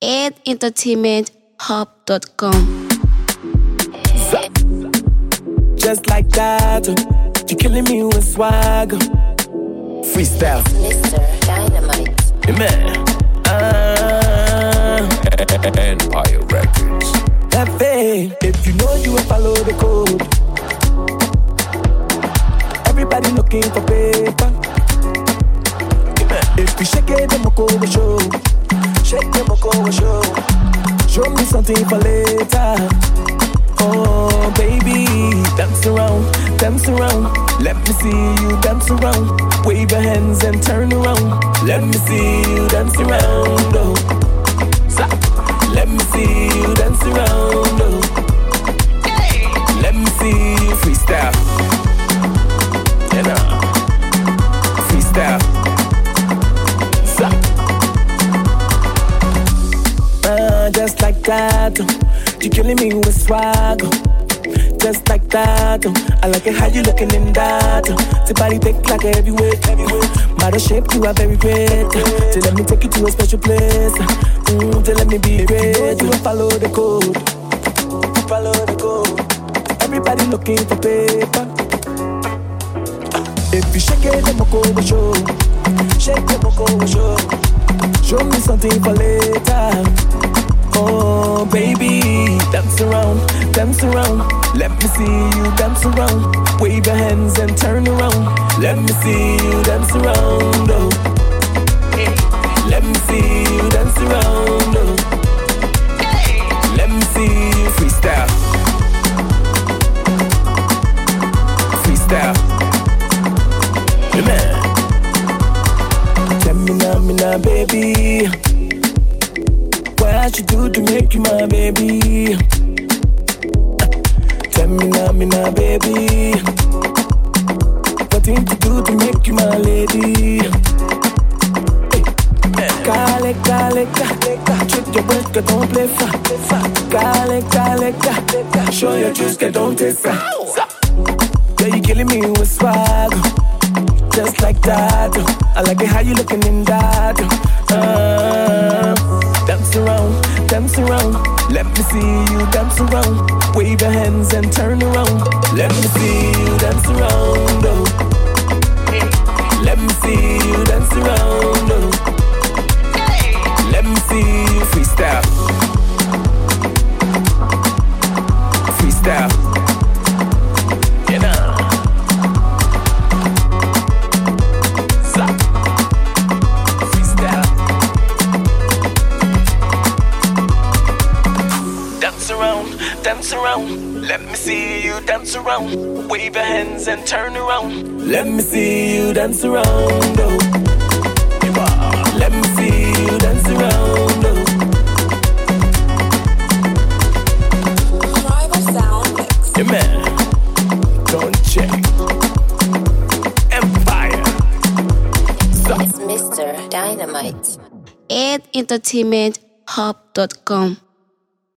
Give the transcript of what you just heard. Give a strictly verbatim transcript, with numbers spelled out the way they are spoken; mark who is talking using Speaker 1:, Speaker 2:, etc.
Speaker 1: eight entertainment hub dot com.
Speaker 2: Just like that, you're killing me with swag. Freestyle,
Speaker 3: Mister Dynamite.
Speaker 2: man. Ah,
Speaker 4: Empire Records.
Speaker 2: that fame. If you know you will follow the code. Everybody looking for paper. If we shake it, then we'll go with show. Shake them, we'll go with show. Show me something for later. Oh, baby, dance around, dance around. Let me see you dance around. Wave your hands and turn around. Let me see you dance around. Oh, Stop. Let me see you dance around. Oh, let me see you freestyle. You know, freestyle. Stop. Uh, just like that. You're killing me with swag, just like that. I like it how you looking in that. The body thick like a heavyweight, model shape you are very great. So let me take you to a special place. Mm, so let me be great. You follow the code, follow the code. Everybody looking for paper. If you shake it, then we'll go with show. Shake it, we'll go with show. Show me something for later. Oh, baby, dance around, dance around. Let me see you dance around. Wave your hands and turn around. Let me see you dance around. Oh, let me see you dance around. Oh, let me see you freestyle, freestyle. Yeah, man. Tell me now, me now, baby. What I should do to make you my baby? Tell me now, me now, baby. What thing to do to make you my lady? Kale, kale, kale, trick your work, don't play fa. Kale, kale, kale, show your juice, don't taste fa. Yeah, you killing me with swag, just like that. I like it how you looking in that. Uh, Dance around, dance around. Let me see you dance around. Wave your hands and turn around. Let me see you dance around. Oh, let me see you dance around. Oh, let me see you freestyle, freestyle. You know, Stop. Freestyle. Dance around, dance around. Let me see you dance around. Wave your hands and turn around. Let me see you dance around. Oh, let me see you dance around. Oh,
Speaker 3: Tribal Sound Mix.
Speaker 2: yeah, man. Don't check. Empire. Stop.
Speaker 3: It's Mister Dynamite.
Speaker 1: eight entertainment hub dot com.